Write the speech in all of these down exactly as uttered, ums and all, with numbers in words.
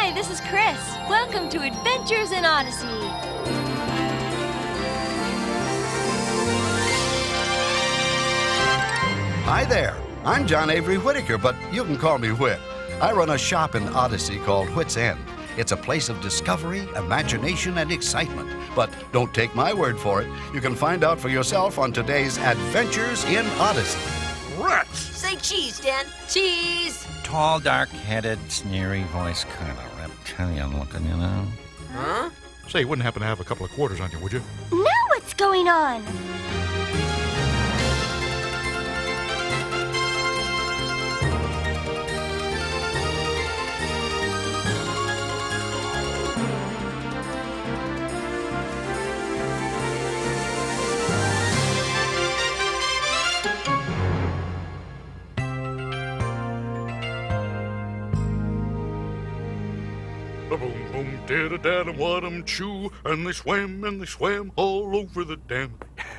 Hi, this is Chris. Welcome to Adventures in Odyssey. Hi there. I'm John Avery Whitaker, but you can call me Whit. I run a shop in Odyssey called Whit's End. It's a place of discovery, imagination, and excitement. But don't take my word for it. You can find out for yourself on today's Adventures in Odyssey. Rats! Say cheese, Dan. Cheese! Tall, dark-headed, sneery voice, kind of reptilian looking, you know? Huh? Say, you wouldn't happen to have a couple of quarters on you, would you? Now what's going on? Boom, boom, did a dad and what 'em chew, and they swam and they swam all over the dam.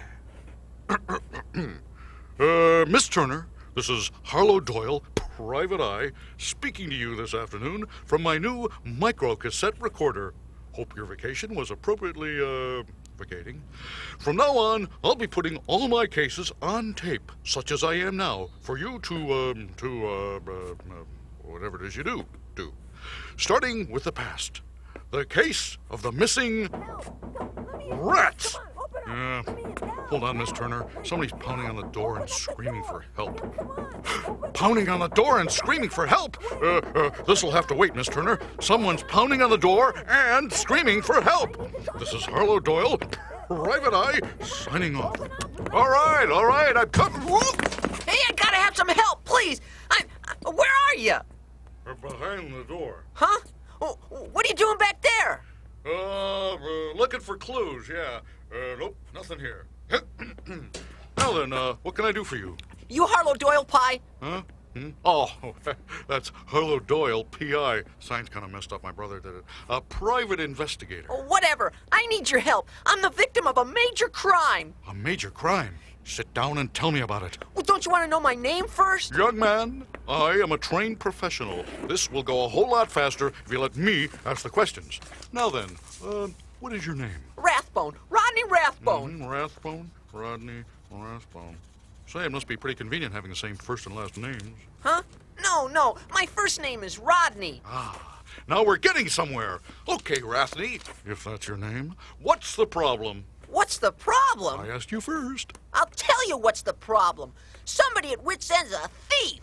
uh, Miss Turner, this is Harlow Doyle, Private Eye, speaking to you this afternoon from my new micro-cassette recorder. Hope your vacation was appropriately, uh, vacating. From now on, I'll be putting all my cases on tape, such as I am now, for you to, um, to, uh, uh, uh whatever it is you do, do. Starting with the past. The case of the missing rats. Uh, hold on, Miss Turner. Somebody's pounding on the door and screaming for help. Pounding on the door and screaming for help? Uh, uh, this'll have to wait, Miss Turner. Someone's pounding on the door and screaming for help. This is Harlow Doyle, Private Eye, signing off. All right, all right, I've come. Hey, I gotta have some help, please. I, I, where are you? Behind the door. Huh? Oh, what are you doing back there? Uh, uh looking for clues, yeah. Uh, nope, nothing here. Now then, uh, what can I do for you? You Harlow Doyle Pie? Huh? Hmm? Oh, that's Harlow Doyle, P I. Sign's kind of messed up. My brother did it. A private investigator. Oh, whatever. I need your help. I'm the victim of a major crime. A major crime? Sit down and tell me about it. Well, don't you want to know my name first? Young man, I am a trained professional. This will go a whole lot faster if you let me ask the questions. Now then, uh, what is your name? Rathbone. Rodney Rathbone. Mm-hmm. Rathbone? Rodney Rathbone. Say, it must be pretty convenient having the same first and last names. Huh? No, no. My first name is Rodney. Ah, now we're getting somewhere. Okay, Rathney, if that's your name, what's the problem? What's the problem? I asked you first. I'll tell you what's the problem. Somebody at Wit's End's a thief.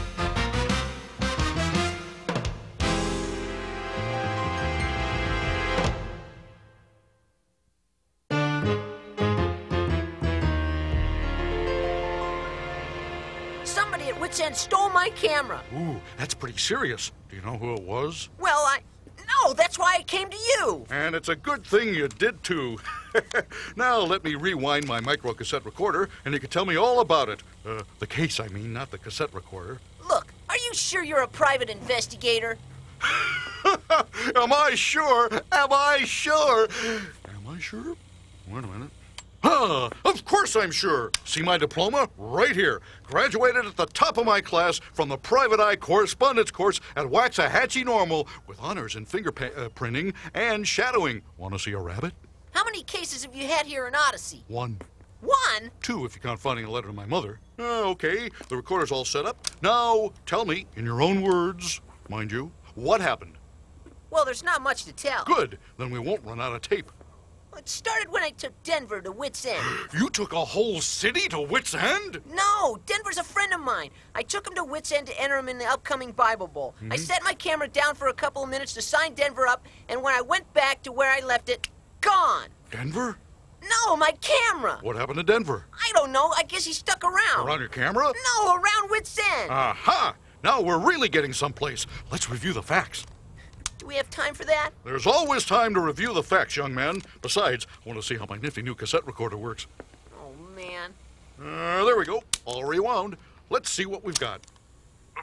Somebody at Wit's End stole my camera. Ooh, that's pretty serious. Do you know who it was? Well, I... No, that's why I came to you. And it's a good thing you did, too. Now, let me rewind my micro-cassette recorder, and you can tell me all about it. Uh, the case, I mean, not the cassette recorder. Look, are you sure you're a private investigator? Am I sure? Am I sure? Am I sure? Wait a minute. Ah, of course I'm sure. See my diploma? Right here. Graduated at the top of my class from the Private Eye Correspondence course at Waxahachie Normal with honors in fingerprinting and shadowing. Want to see a rabbit? How many cases have you had here in Odyssey? One. One? Two, if you count finding a letter to my mother. Uh, okay, the recorder's all set up. Now, tell me, in your own words, mind you, what happened? Well, there's not much to tell. Good. Then we won't run out of tape. It started when I took Denver to Wit's End. You took a whole city to Wit's End? No, Denver's a friend of mine. I took him to Wit's End to enter him in the upcoming Bible Bowl. Mm-hmm. I set my camera down for a couple of minutes to sign Denver up, and when I went back to where I left it, gone. Denver? No, my camera. What happened to Denver? I don't know. I guess he stuck around. Around your camera? No, around Wit's End. Aha! Now we're really getting someplace. Let's review the facts. Do we have time for that? There's always time to review the facts, young man. Besides, I want to see how my nifty new cassette recorder works. Oh, man. Uh, there we go. All rewound. Let's see what we've got. Uh,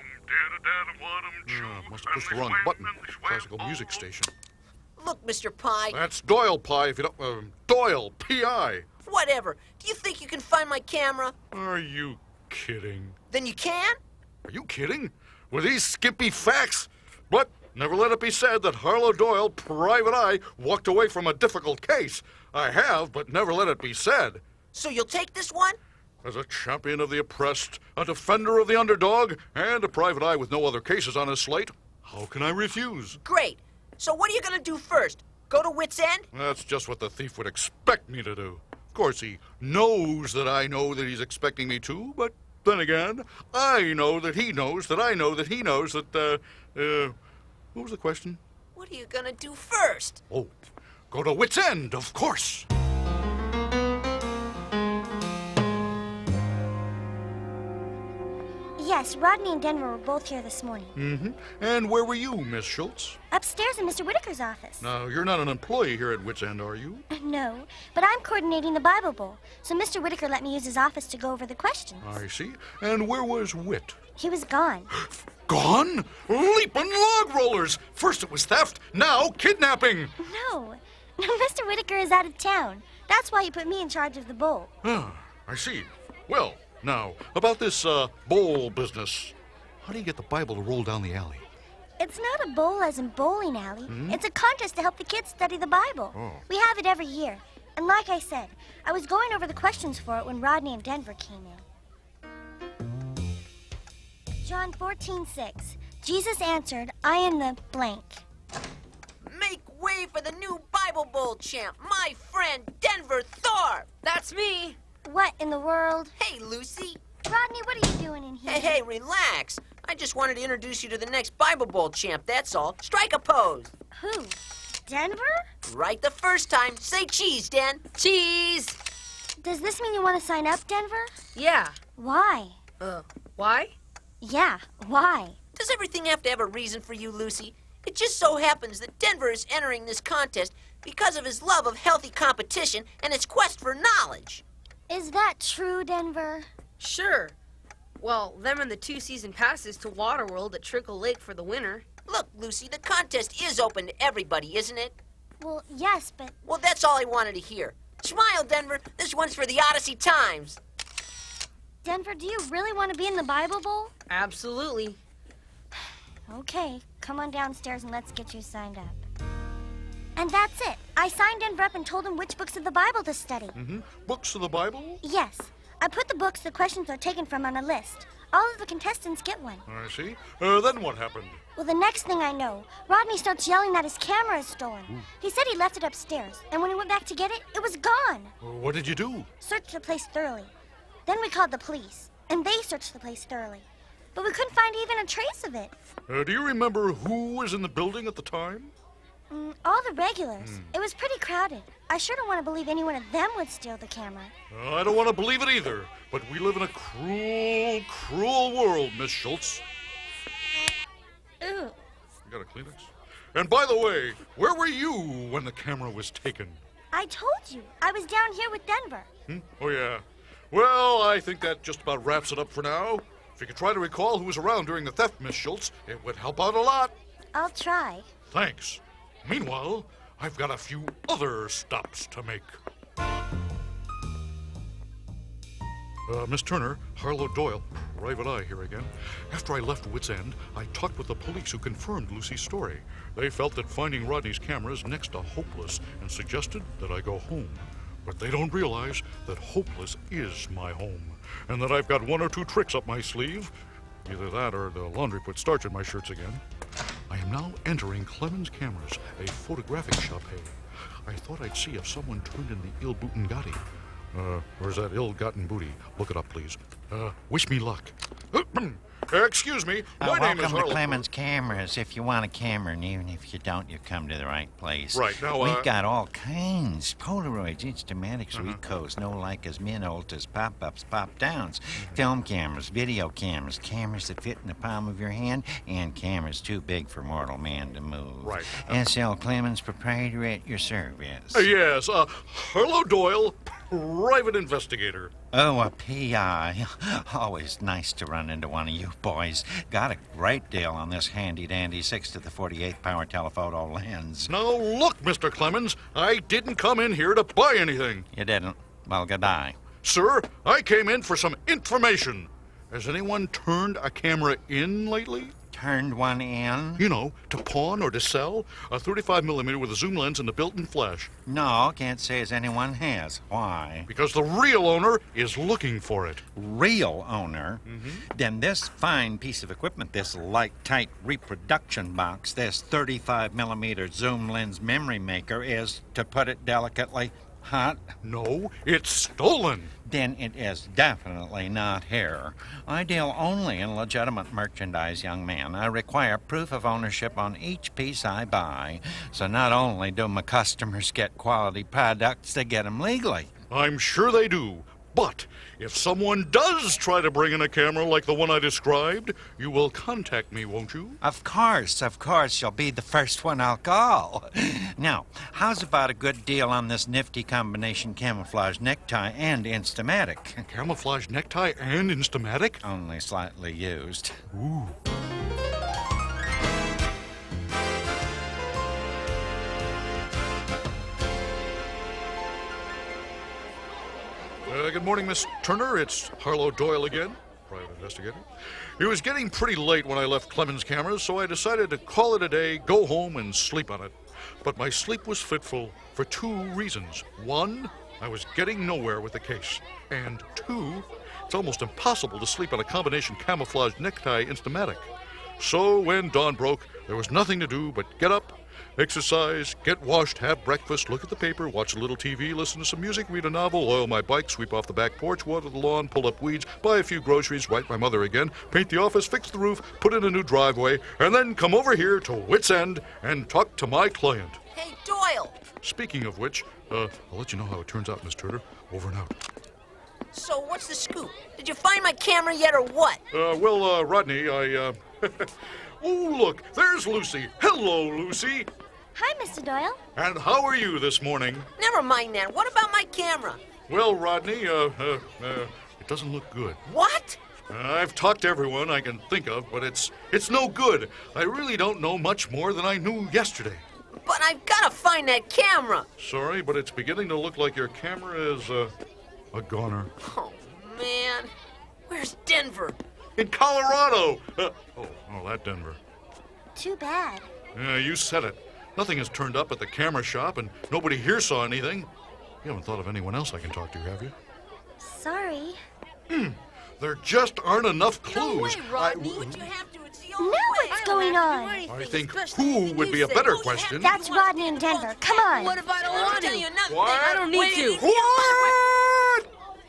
must have pushed the wrong button. Classical music station. Look, Mister Pie. That's Doyle Pie, if you don't... Uh, Doyle, P I. Whatever. Do you think you can find my camera? Are you kidding? Then you can? Are you kidding? With these skimpy facts? But never let it be said that Harlow Doyle, Private Eye, walked away from a difficult case. I have, but never let it be said. So you'll take this one? As a champion of the oppressed, a defender of the underdog, and a private eye with no other cases on his slate, how can I refuse? Great. So what are you going to do first? Go to Wits End? That's just what the thief would expect me to do. Of course, he knows that I know that he's expecting me to, but then again, I know that he knows that I know that he knows that, uh, uh, what was the question? What are you going to do first? Oh, go to Wits End, of course. Yes, Rodney and Denver were both here this morning. Mm-hmm. And where were you, Miss Schultz? Upstairs in Mister Whitaker's office. Now, you're not an employee here at Wits End, are you? No, but I'm coordinating the Bible Bowl, so Mister Whitaker let me use his office to go over the questions. I see. And where was Whit? He was gone. Gone? Leapin' log rollers! First it was theft, now kidnapping! No, no, Mister Whitaker is out of town. That's why he put me in charge of the bowl. Ah, I see. Well, now, about this, uh, bowl business. How do you get the Bible to roll down the alley? It's not a bowl as in bowling alley. It's a contest to help the kids study the Bible. Oh. We have it every year. And like I said, I was going over the questions for it when Rodney and Denver came in. John fourteen six. Jesus answered, I am the blank. Make way for the new Bible Bowl champ, my friend Denver Thorpe. That's me. What in the world? Hey, Lucy. Rodney, what are you doing in here? Hey, hey, relax. I just wanted to introduce you to the next Bible Bowl champ, that's all. Strike a pose. Who? Denver? Right the first time. Say cheese, Den. Cheese. Does this mean you want to sign up, Denver? Yeah. Why? Uh, why? Yeah, why? Does everything have to have a reason for you, Lucy? It just so happens that Denver is entering this contest because of his love of healthy competition and his quest for knowledge. Is that true, Denver? Sure. Well, them and the two season passes to Waterworld at Trickle Lake for the winner. Look, Lucy, the contest is open to everybody, isn't it? Well, yes, but... Well, that's all I wanted to hear. Smile, Denver. This one's for the Odyssey Times. Denver, do you really want to be in the Bible Bowl? Absolutely. Okay, come on downstairs and let's get you signed up. And that's it. I signed Denver up and told him which books of the Bible to study. Mm-hmm. Books of the Bible? Yes. I put the books the questions are taken from on a list. All of the contestants get one. I see. Uh, then what happened? Well, the next thing I know, Rodney starts yelling that his camera is stolen. He said he left it upstairs, and when he went back to get it, it was gone. Uh, what did you do? Searched the place thoroughly. Then we called the police, and they searched the place thoroughly. But we couldn't find even a trace of it. Uh, do you remember who was in the building at the time? Mm, all the regulars. It was pretty crowded. I sure don't want to believe any one of them would steal the camera. Uh, I don't want to believe it either, but we live in a cruel, cruel world, Miss Schultz. Ooh. You got a Kleenex? And by the way, where were you when the camera was taken? I told you. I was down here with Denver. Hmm? Oh, yeah. Well, I think that just about wraps it up for now. If you could try to recall who was around during the theft, Miss Schultz, it would help out a lot. I'll try. Thanks. Meanwhile, I've got a few other stops to make. Uh, Miss Turner, Harlow Doyle, Private Eye here again. After I left Wits End, I talked with the police who confirmed Lucy's story. They felt that finding Rodney's camera is next to hopeless and suggested that I go home. But they don't realize that hopeless is my home, and that I've got one or two tricks up my sleeve. Either that or the laundry put starch in my shirts again. I am now entering Clemens Cameras, a photographic shop. I thought I'd see if someone turned in the ill-booten Gotti. Uh, where's that ill-gotten booty? Look it up, please. Uh, wish me luck. Uh, excuse me, my Uh, name welcome is to Harlow. Clemens Cameras. If you want a camera, and even if you don't, you come to the right place. Right, now, We've uh, got all kinds. Polaroids, Instamatics, Ricos, no Leicas, Minoltas, pop-ups, pop-downs, film cameras, video cameras, cameras that fit in the palm of your hand, and cameras too big for mortal man to move. Right. S L Clemens, proprietor at your service. Uh, yes, uh, Harlow Doyle, private investigator. Oh, a P I. Always nice to run into one of you boys. Got a great deal on this handy-dandy six to the forty-eighth power telephoto lens. Now look, Mister Clemens, I didn't come in here to buy anything. You didn't? Well, goodbye. Sir, I came in for some information. Has anyone turned a camera in lately? turned one in? You know, to pawn or to sell, a thirty-five millimeter with a zoom lens and a built-in flash. No, can't say as anyone has. Why? Because the real owner is looking for it. Real owner? Mm-hmm. Then this fine piece of equipment, this light, tight reproduction box, this thirty-five millimeter zoom lens memory maker is, to put it delicately, hot. No, it's stolen. Then it is definitely not here. I deal only in legitimate merchandise, young man. I require proof of ownership on each piece I buy. So not only do my customers get quality products, they get them legally. I'm sure they do. But if someone does try to bring in a camera like the one I described, you will contact me, won't you? Of course, of course. You'll be the first one I'll call. Now, how's about a good deal on this nifty combination camouflage necktie and Instamatic? Camouflage necktie and Instamatic? Only slightly used. Ooh. Uh, good morning, Miss Turner. It's Harlow Doyle again, private investigator. It was getting pretty late when I left Clemens Cameras, so I decided to call it a day, go home, and sleep on it. But my sleep was fitful for two reasons. One, I was getting nowhere with the case. And two, it's almost impossible to sleep on a combination camouflage necktie Instamatic. So when dawn broke, there was nothing to do but get up, exercise, get washed, have breakfast, look at the paper, watch a little T V, listen to some music, read a novel, oil my bike, sweep off the back porch, water the lawn, pull up weeds, buy a few groceries, write my mother again, paint the office, fix the roof, put in a new driveway, and then come over here to Wits End and talk to my client. Hey, Doyle! Speaking of which, uh, I'll let you know how it turns out, Miss Turner. Over and out. So what's the scoop? Did you find my camera yet or what? Uh, well, uh, Rodney, I, uh... oh, look, there's Lucy. Hello, Lucy. Hi, Mister Doyle. And how are you this morning? Never mind that. What about my camera? Well, Rodney, uh, uh, uh it doesn't look good. What? Uh, I've talked to everyone I can think of, but it's it's no good. I really don't know much more than I knew yesterday. But I've got to find that camera. Sorry, but it's beginning to look like your camera is, uh, a goner. Oh, man. Where's Denver? In Colorado! Uh, oh, oh, that Denver. Too bad. Yeah, you said it. Nothing has turned up at the camera shop, and nobody here saw anything. You haven't thought of anyone else I can talk to, have you? Sorry. Hmm. There just aren't enough clues. No way, Rodney. I, Would you have to? It's the Know only way. what's going on. I think who would be a better question. That's Rodney and Denver. Come on. What if I don't I'll want tell to? you nothing. What? I don't need Wait, to. if you- What?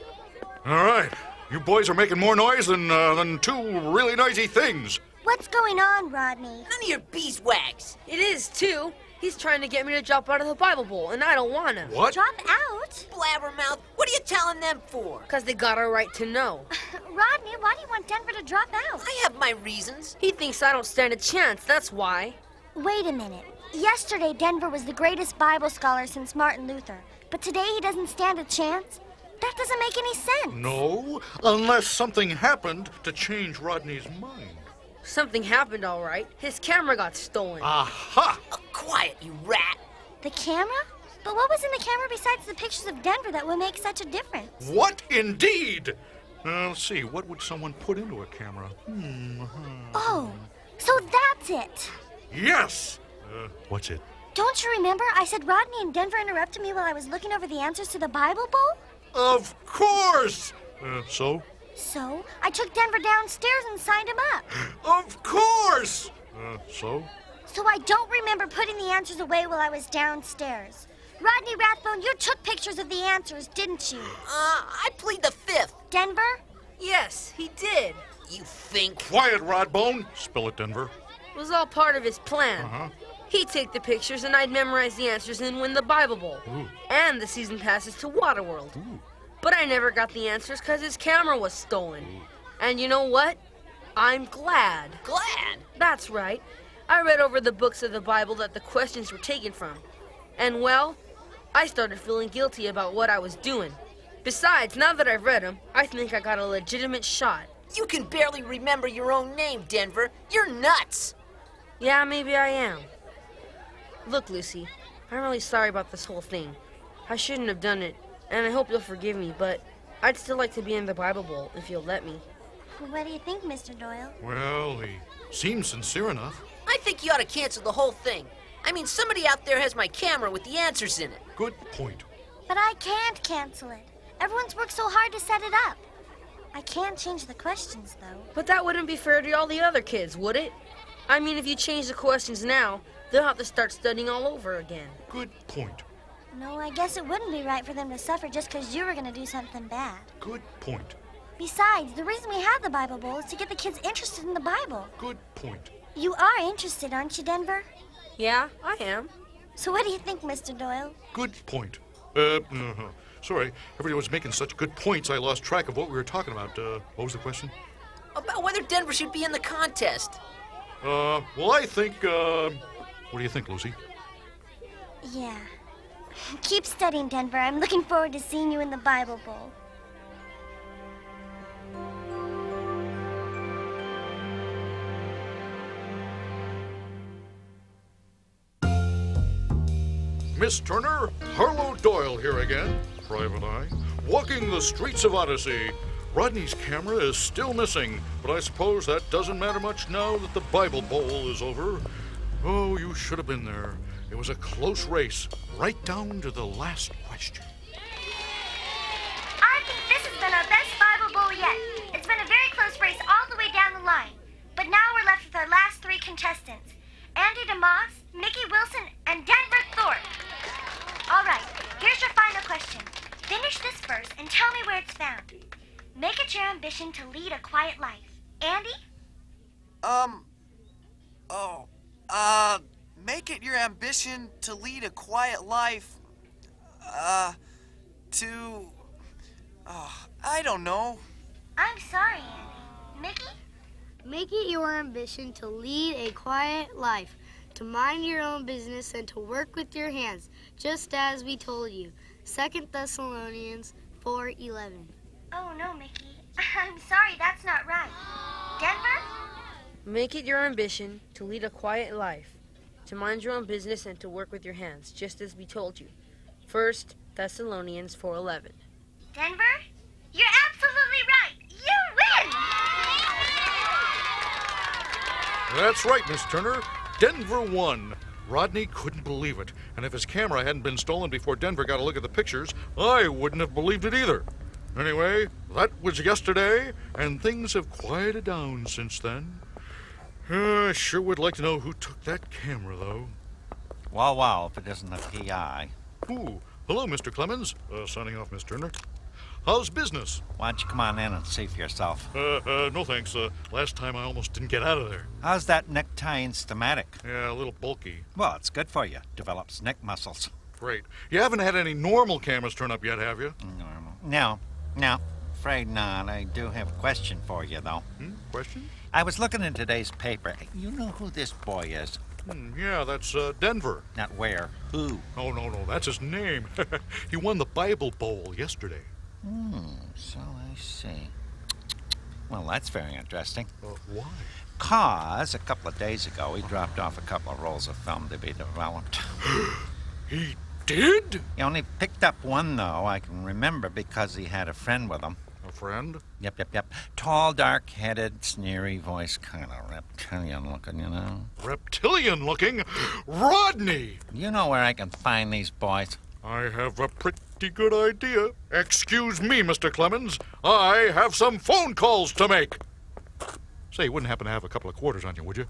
All right. You boys are making more noise than, uh, than two really noisy things. What's going on, Rodney? None of your beeswax. It is, too. He's trying to get me to drop out of the Bible Bowl, and I don't want to. What? Drop out? Blabbermouth. What are you telling them for? Because they got a right to know. Rodney, why do you want Denver to drop out? I have my reasons. He thinks I don't stand a chance, that's why. Wait a minute. Yesterday, Denver was the greatest Bible scholar since Martin Luther. But today he doesn't stand a chance? That doesn't make any sense. No, unless something happened to change Rodney's mind. Something happened, all right. His camera got stolen. Aha! Oh, quiet, you rat. The camera? But what was in the camera besides the pictures of Denver that would make such a difference? What indeed? Uh, let's see, what would someone put into a camera? Hmm. Oh, so that's it. Yes! Uh, what's it? Don't you remember I said Rodney and Denver interrupted me while I was looking over the answers to the Bible Bowl? Of course! Uh, so? So, I took Denver downstairs and signed him up. Of course! Uh, so? So I don't remember putting the answers away while I was downstairs. Rodney Rathbone, you took pictures of the answers, didn't you? Uh, I plead the fifth. Denver? Yes, he did. You think? Quiet, Rodbone! Spill it, Denver. It was all part of his plan. Uh-huh. He'd take the pictures and I'd memorize the answers and win the Bible Bowl. Ooh. And the season passes to Waterworld. Ooh. But I never got the answers because his camera was stolen. And you know what? I'm glad. Glad. That's right. I read over the books of the Bible that the questions were taken from. And well, I started feeling guilty about what I was doing. Besides, now that I've read them, I think I got a legitimate shot. You can barely remember your own name, Denver. You're nuts. Yeah, maybe I am. Look, Lucy, I'm really sorry about this whole thing. I shouldn't have done it, and I hope you'll forgive me, but I'd still like to be in the Bible Bowl if you'll let me. What do you think, Mister Doyle? Well, the Seems sincere enough. I think you ought to cancel the whole thing. I mean, somebody out there has my camera with the answers in it. Good point. But I can't cancel it. Everyone's worked so hard to set it up. I can't change the questions, though. But that wouldn't be fair to all the other kids, would it? I mean, if you change the questions now, they'll have to start studying all over again. Good point. No, I guess it wouldn't be right for them to suffer just because you were going to do something bad. Good point. Besides, the reason we have the Bible Bowl is to get the kids interested in the Bible. Good point. You are interested, aren't you, Denver? Yeah, I am. So what do you think, Mister Doyle? Good point. Uh, uh, sorry, everybody was making such good points I lost track of what we were talking about. Uh, what was the question? About whether Denver should be in the contest. Uh, well, I think, uh, what do you think, Lucy? Yeah. Keep studying, Denver. I'm looking forward to seeing you in the Bible Bowl. Miss Turner, Harlow Doyle here again, Private Eye, walking the streets of Odyssey. Rodney's camera is still missing, but I suppose that doesn't matter much now that the Bible Bowl is over. Oh, you should have been there. It was a close race, right down to the last question. I think this has been our best Bible Bowl yet. It's been a very close race all the way down the line. But now we're left with our last three contestants. Andy DeMoss, Mickey Wilson, and Denver Thorpe. All right, here's your final question. Finish this verse and tell me where it's found. Make it your ambition to lead a quiet life. Andy? Um, oh, uh, make it your ambition to lead a quiet life, uh, to, oh, I don't know. I'm sorry, Andy. Mickey? Make it your ambition to lead a quiet life, to mind your own business, and to work with your hands, just as we told you. Second Thessalonians four eleven. Oh, no, Mickey. I'm sorry, that's not right. Denver? Make it your ambition to lead a quiet life, to mind your own business, and to work with your hands, just as we told you. First Thessalonians four eleven. Denver? You're absolutely right. You win! That's right, Miss Turner. Denver won. Rodney couldn't believe it, and if his camera hadn't been stolen before Denver got a look at the pictures, I wouldn't have believed it either. Anyway, that was yesterday, and things have quieted down since then. Uh, I sure would like to know who took that camera, though. Well, well, if it isn't a P I. Ooh, hello, Mister Clemens. Uh, signing off, Miss Turner. How's business? Why don't you come on in and see for yourself? Uh, uh, no thanks. Uh, last time I almost didn't get out of there. How's that necktie and stomatic? Yeah, a little bulky. Well, it's good for you. Develops neck muscles. Great. You haven't had any normal cameras turn up yet, have you? Normal. No, no. Afraid not. I do have a question for you, though. Hmm? Question? I was looking in today's paper. You know who this boy is? Hmm, yeah, that's uh, Denver. Not where. Who? Oh, no, no, that's his name. He won the Bible Bowl yesterday. Hmm, so I see. Well, that's very interesting. Uh, why? Cause a couple of days ago, he dropped off a couple of rolls of film to be developed. He did? He only picked up one, though, I can remember, because he had a friend with him. A friend? Yep, yep, yep. Tall, dark-headed, sneery voice, kind of reptilian-looking, you know? Reptilian-looking? Rodney! You know where I can find these boys? I have a pretty good idea. Excuse me, Mister Clemens. I have some phone calls to make. Say, you wouldn't happen to have a couple of quarters on you, would you?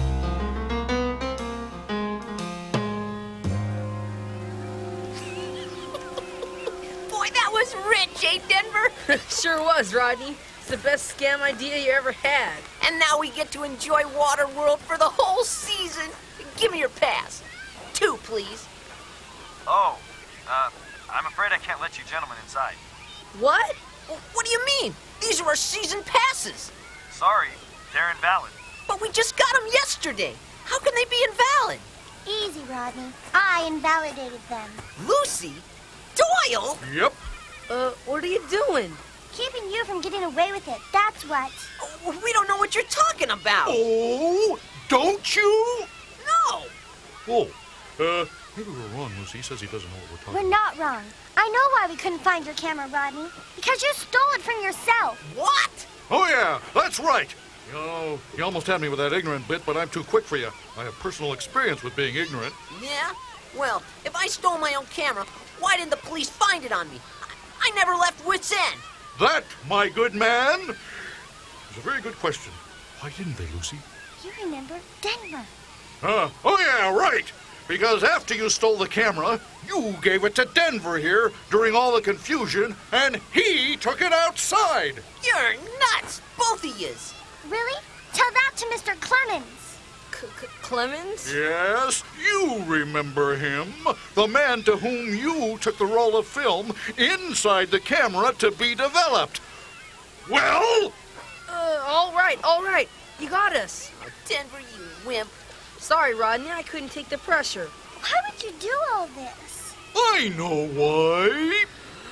Boy, that was rich, eh, Denver? Sure was, Rodney. It's the best scam idea you ever had. And now we get to enjoy Waterworld for the whole season. Give me your pass. Two, please. Oh, uh, I'm afraid I can't let you gentlemen inside. What? What do you mean? These are our season passes. Sorry, they're invalid. But we just got them yesterday. How can they be invalid? Easy, Rodney. I invalidated them. Lucy? Doyle? Yep. Uh, what are you doing? Keeping you from getting away with it, that's what. Oh, we don't know what you're talking about. Oh, don't you? No. Oh, uh, maybe we're wrong, Lucy. He says he doesn't know what we're talking We're about. not wrong. I know why we couldn't find your camera, Rodney. Because you stole it from yourself. What? Oh, yeah, that's right. You know, you almost had me with that ignorant bit, but I'm too quick for you. I have personal experience with being ignorant. Yeah? Well, if I stole my own camera, why didn't the police find it on me? I, I never left Wits End. That, my good man, is a very good question. Why didn't they, Lucy? You remember Denver. Uh, oh, yeah, right. Because after you stole the camera, you gave it to Denver here during all the confusion, and he took it outside. You're nuts, both of yous. Really? Tell that to Mister Clemens. C- C- Clemens? Yes, you remember him. The man to whom you took the roll of film inside the camera to be developed. Well? Uh, all right, all right. You got us. Oh, Denver, you wimp. Sorry, Rodney, I couldn't take the pressure. Why would you do all this? I know why.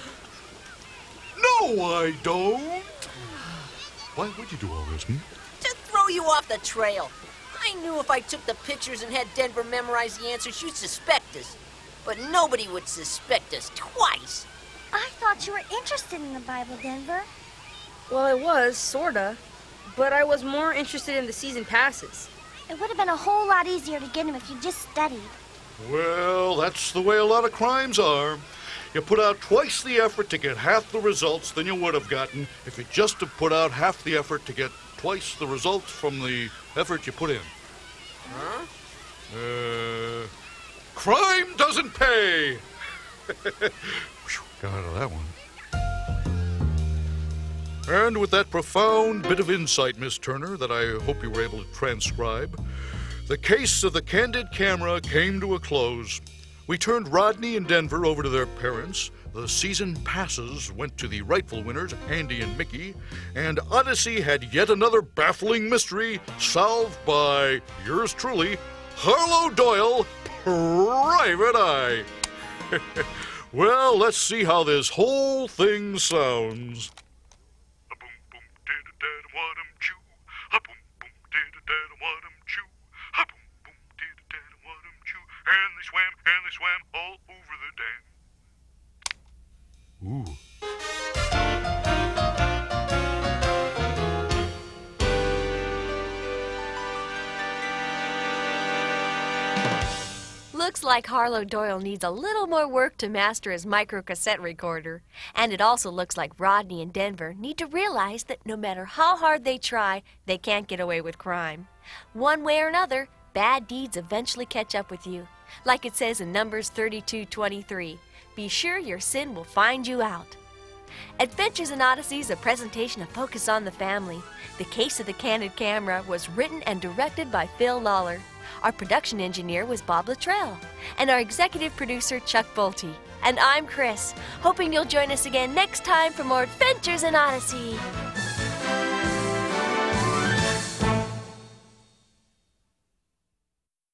No, I don't. Why would you do all this, hmm? To throw you off the trail. I knew if I took the pictures and had Denver memorize the answers, you'd suspect us. But nobody would suspect us twice. I thought you were interested in the Bible, Denver. Well, I was, sorta. But I was more interested in the season passes. It would have been a whole lot easier to get him if you just studied. Well, that's the way a lot of crimes are. You put out twice the effort to get half the results than you would have gotten if you just have put out half the effort to get twice the results from the effort you put in. Huh? Uh, crime doesn't pay. Whew, got out of that one. And with that profound bit of insight, Miss Turner, that I hope you were able to transcribe, the case of the candid camera came to a close. We turned Rodney and Denver over to their parents. The season passes went to the rightful winners, Andy and Mickey, and Odyssey had yet another baffling mystery solved by yours truly, Harlow Doyle, Private Eye. Well, let's see how this whole thing sounds. And they swam, and they swam all over the dam. Ooh. Looks like Harlow Doyle needs a little more work to master his microcassette recorder. And it also looks like Rodney and Denver need to realize that no matter how hard they try, they can't get away with crime. One way or another, bad deeds eventually catch up with you. Like it says in Numbers thirty-two twenty-three, be sure your sin will find you out. Adventures in Odyssey is a presentation of Focus on the Family. The Case of the Candid Camera was written and directed by Phil Lawler. Our production engineer was Bob Luttrell, and our executive producer Chuck Bolte. And I'm Chris, hoping you'll join us again next time for more Adventures in Odyssey.